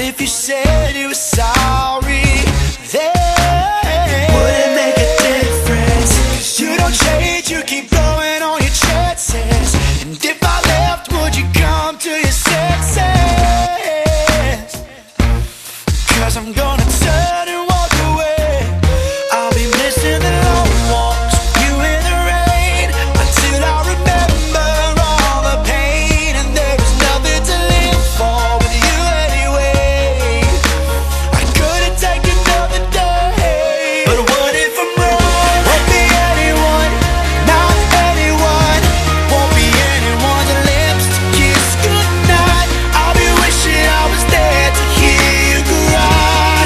if you said you were sorry? Then would it make a difference? 'Cause you don't change, you keep blowing on your chances. And if I left, would you come to your senses? 'Cause I'm gonna turn and walk away. I'll be missing the long walks with you in the rain, until I remember all the pain. And there is nothing to live for with you anyway. I couldn't take another day. But what if I'm wrong? Won't be anyone, not anyone. Won't be anyone that lives to kiss goodnight. I'll be wishing I was there to hear you cry.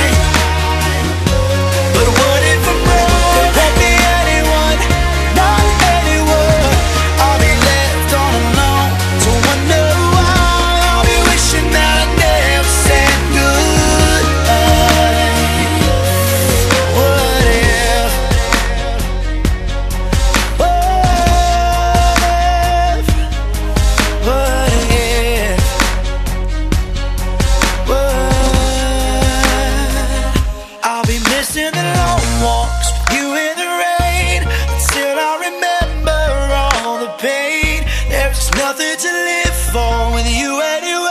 But what if I'm wrong? There won't be anyone, not anyone. I'll be left all alone to wonder why. I'll be wishing that I never said goodbye. What if? What if? I'll be missing the long walks with you in the rain, until I remember all the pain. There's nothing to live for with you anyway.